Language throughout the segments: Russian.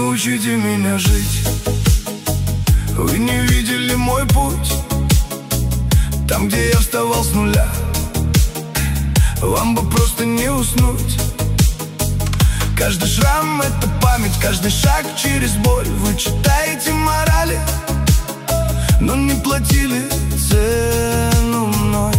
учите меня жить. Вы не видели мой путь, там, где я вставал с нуля. Вам бы просто не уснуть. Каждый шрам — это память, каждый шаг через боль. Вы читаете морали, но не платили цену мной.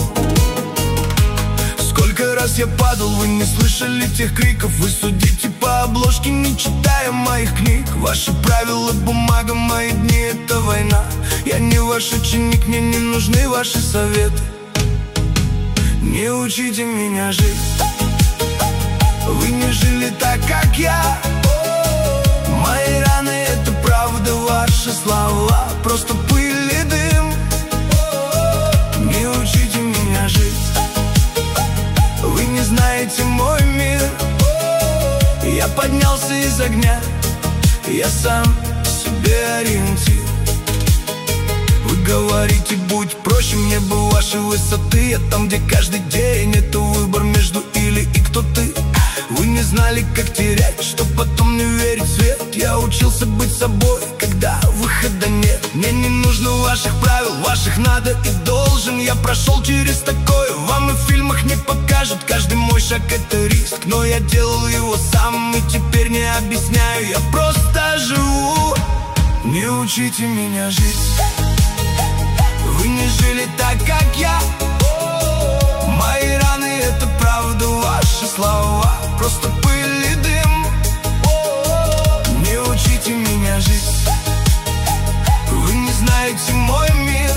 Сколько раз я падал, вы не слышали тех криков. Вы судите по обложке, не читая моих книг. Ваши правила, бумага, мои дни — это война. Я не ваш ученик, мне не нужны ваши советы. Не учите меня жить. Вы не жили так, как я. Мои раны — это правда, ваши слова — просто пыль и дым. Не учите меня жить. Вы не знаете мой мир. Я поднялся из огня, я сам себе ориентир. Вы говорите, будь проще, мне бы вашей высоты. Я там, где каждый день это выбор между или и кто ты. Вы не знали, как терять, чтоб потом не верить в свет. Я учился быть собой, когда выхода нет. Мне не нужно ваших правил, ваших надо и должен. Я прошел через такое, вам и в фильмах не покажут. Каждый мой шаг — это риск, но я делал его сам. И теперь не объясняю, я просто живу. Не учите меня жить. Вы не жили так, как я. Мои раны — это правда, ваши слова — просто пыль и дым. Не учите меня жить. Вы не знаете мой мир.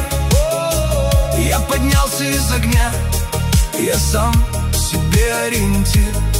Я поднялся из огня, я сам себе ориентир.